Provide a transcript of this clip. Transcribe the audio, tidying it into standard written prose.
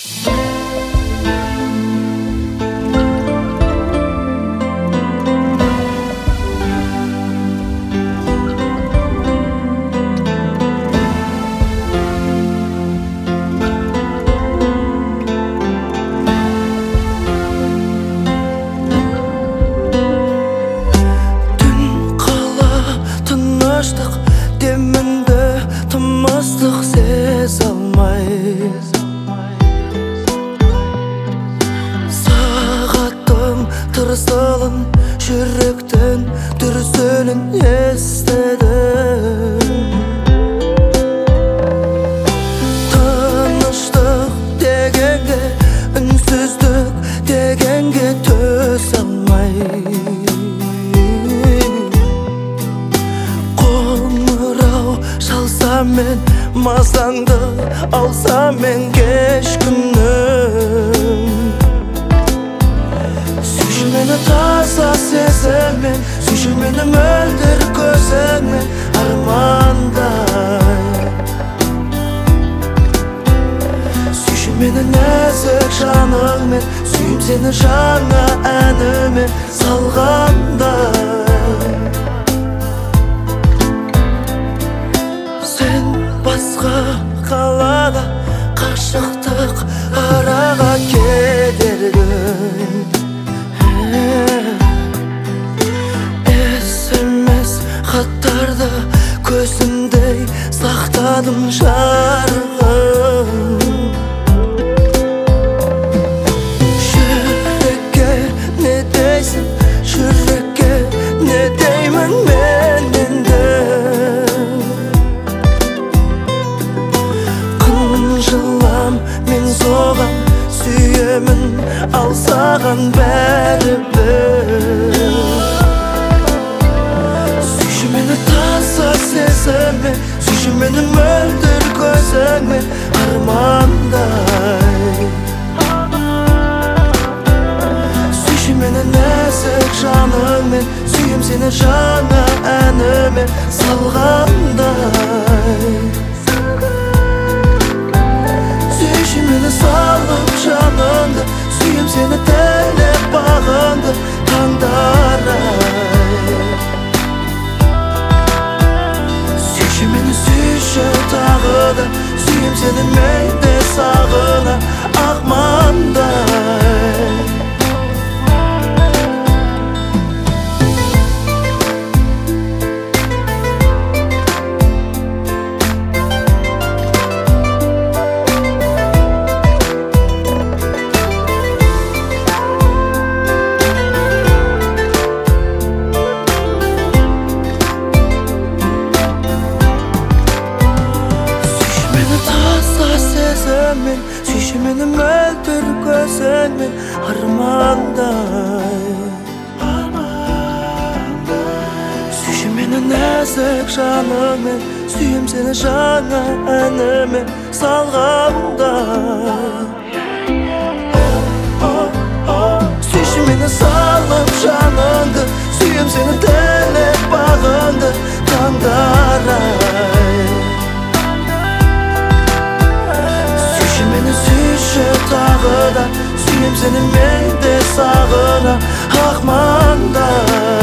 Деміңді тымыстық сезе алмайыз. Сағаттың тырсылын, жүректің дүрсілін естедім. Тыныштық дегенге, үнсіздік дегенге төзе алмайыз. Мен мазаңды алсам мен кеш күнім. Сүйші мені таза сезіммен, сүйші мені мөлдір көзіңмен армандай. Сүйші мені нәзік жаныңмен, сүйім сені жаңа әніме салғандай. Басқа қалада қашықтық араға кедергі. SMS хаттарды көзімдей сақтадым жарығым. Жүрекке не дейсің, жүрекке не деймін мен енді. Мен соған сүйемін, ал саған бәрібір. Сүйші мені таза сезіммен, сүйші мені мөлдір көзіңмен армандай. Сүйші мені нәзік жаныңмен, сүйем сені жаңа әніме салғандай. Сүйші мені салып жаныңды, сүйем сені тілеп бағыңды таңдарай. Сүйші мені сүйші тағы да, сүйем сені мен де сағына ақмандай. Сүйші мені мөлдір көзіңмен армандай. Сүйші мені нәзік жаныңмен, сүйем сені жаңа әніме салғандай. Сүйші мені салып жаныңды, сүйем сені тілеп бағыңды таңдарай. Сүйші тағы да, сүйем сені мен де сағына ақмандай.